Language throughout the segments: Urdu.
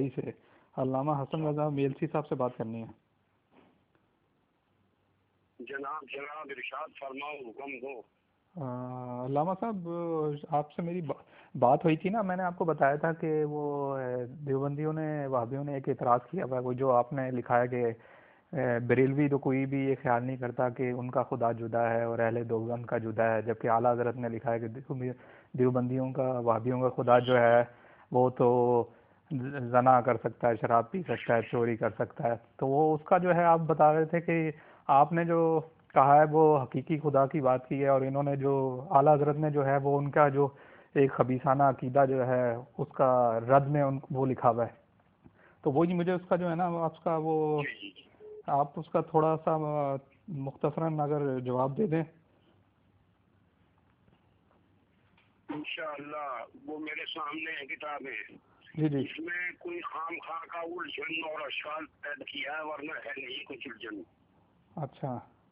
دبئی سے علامہ حسن رضا میلسی صاحب سے بات کرنی ہے. جناب ارشاد فرماؤ، حکم دو. علامہ صاحب آپ سے میری بات ہوئی تھی نا، میں نے آپ کو بتایا تھا کہ وہ دیوبندیوں نے وہابیوں نے ایک اعتراض کیا ہوا ہے، وہ جو آپ نے لکھا ہے کہ بریلوی تو کوئی بھی یہ خیال نہیں کرتا کہ ان کا خدا جدا ہے اور اہل دیوبند کا جدا ہے، جبکہ اعلیٰ حضرت نے لکھا ہے کہ دیوبندیوں کا وہابیوں کا خدا جو ہے وہ تو زنا کر سکتا ہے، شراب پی سکتا ہے، چوری کر سکتا ہے. تو وہ اس کا جو ہے آپ بتا رہے تھے کہ آپ نے جو کہا ہے وہ حقیقی خدا کی بات کی ہے، اور انہوں نے جو اعلیٰ حضرت نے جو ہے وہ ان کا جو ایک خبیثانہ عقیدہ جو ہے اس کا رد میں وہ لکھا ہوا ہے. تو وہی مجھے اس کا جو ہے نا آپ کا وہ آپ اس کا تھوڑا سا مختصراً اگر جواب دے دیں. انشاءاللہ وہ میرے سامنے ہے کتابیں، جی جی. اس میں کوئی خام خواہ کا الجھن اور اشکال پیدا کیا ہے، ورنہ ہے نہیں کچھ الجھن. اچھا.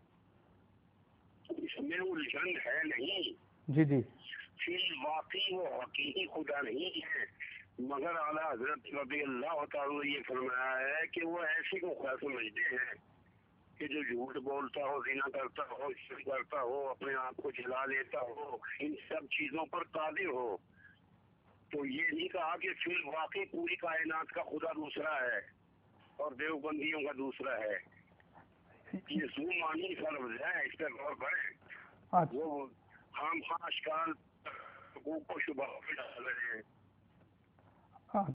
اس میں الجھن ہے نہیں. جی جی. فی واقعی وہ حقیقی خدا نہیں ہے، مگر اعلیٰ حضرت رضی اللہ تعالیٰ نے یہ فرمایا ہے کہ وہ ایسی کو خدا سمجھتے ہیں کہ جو جھوٹ بولتا ہو، زنا کرتا ہو، شرک کرتا ہو، اپنے آپ کو جلا لیتا ہو، ان سب چیزوں پر قادر ہو. تو یہ نہیں کہا کہ فی واقعی پوری کائنات کا خدا دوسرا ہے اور دیوبندیوں کا دوسرا ہے. یہ زو مانی کا لفظ ہے، اس پر غور کریں. وہ خام خواہ اشکال حقوق کو شبہ میں ڈال رہے ہیں.